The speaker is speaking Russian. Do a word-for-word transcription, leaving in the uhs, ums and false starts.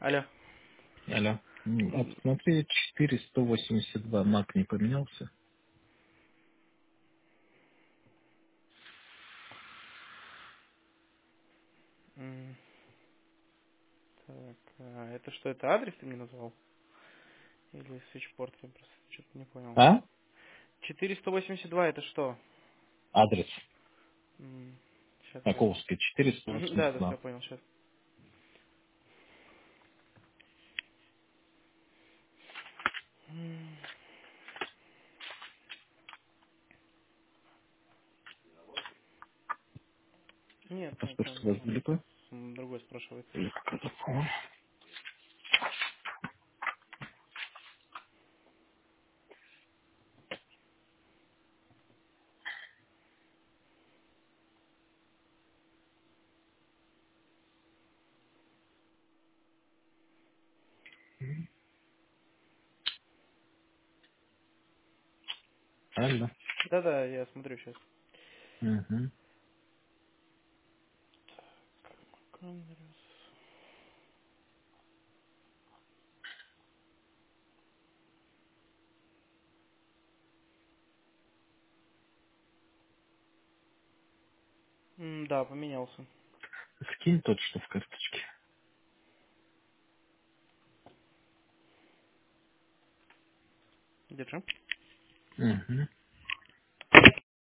Алло. Алло. М, М, Обсмотри, четыреста восемьдесят два Мак не поменялся. м, Так, а это что, это адрес ты мне назвал? Или свитчпорт? Я просто что-то не понял. А? четыреста восемьдесят два это что? Адрес. Сейчас я... Маковский, Мгм, Да, да, все, четыреста восемьдесят два. понял, сейчас. Нет, нет, Паспорт он, у вас он далеко? м, другой спрашивает. Или как это помню? Алло. Да-да, я смотрю сейчас. Угу. Да, поменялся. Скинь тот, что в карточке. Держи. Угу.